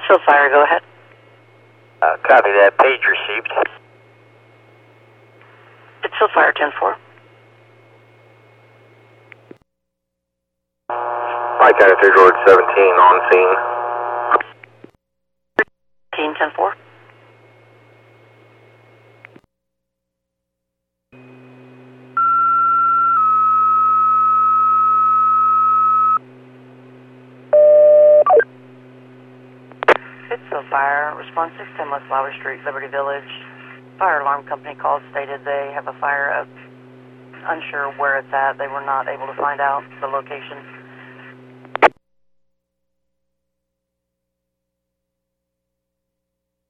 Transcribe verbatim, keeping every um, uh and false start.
Pittsfield Fire, go ahead. Uh, copy that. Page received. Pittsfield Fire, ten four. Mike County three George seventeen on scene. Team ten four. Pittsfield Fire, response six ten West Flower Street, Liberty Village. Fire alarm company called, stated they have a fire up, unsure where it's at. They were not able to find out the location.